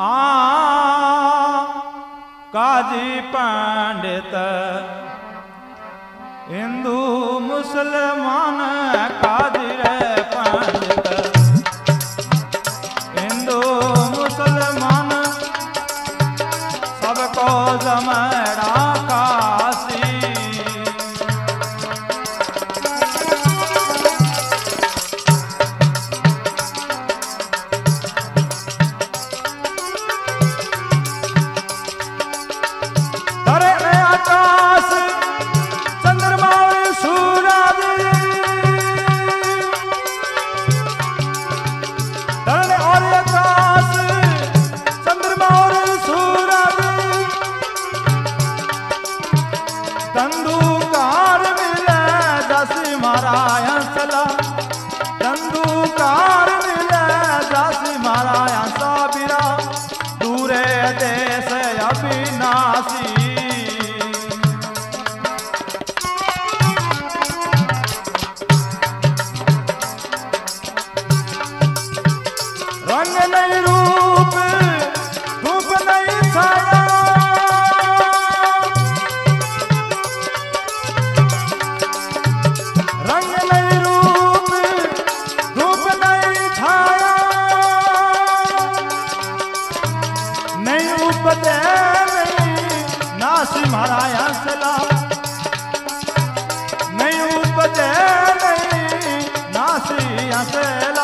काजी पंडित हिंदू मुसलमान काजी रे पंडित हिंदू मुसलमान सबको जमड़ा काशी धंधुकार मिले दासी मारा सला धंधुकार मिले दासी मारा साबिरा दूरे देश अविनाशी रंग नहीं रूप रूप नहीं छाया रंग नहीं रूप रूप नहीं छाया नहीं उपजे नहीं नासी महाराया सला नहीं उपजे नहीं नासी सला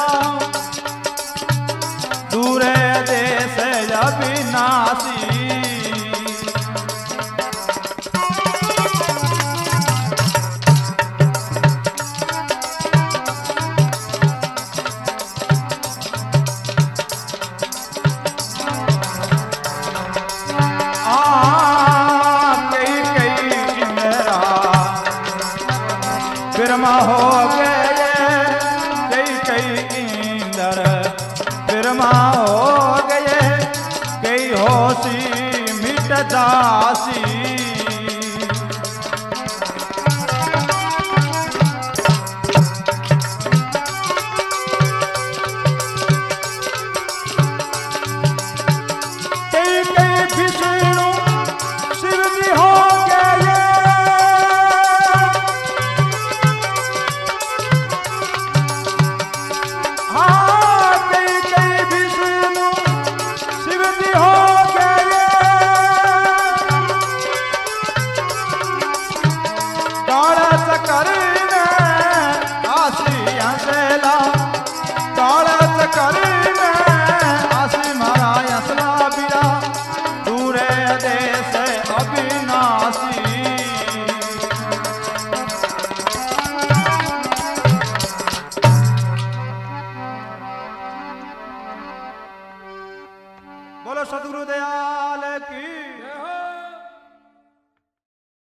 दूरे देश अविनाशी बिरमा हो गए कई इंदर बिरमा हो गए कई होशी मिट दासी कई विष्णु शिव जी हो गए बोलो सद्गुरु दयाल की।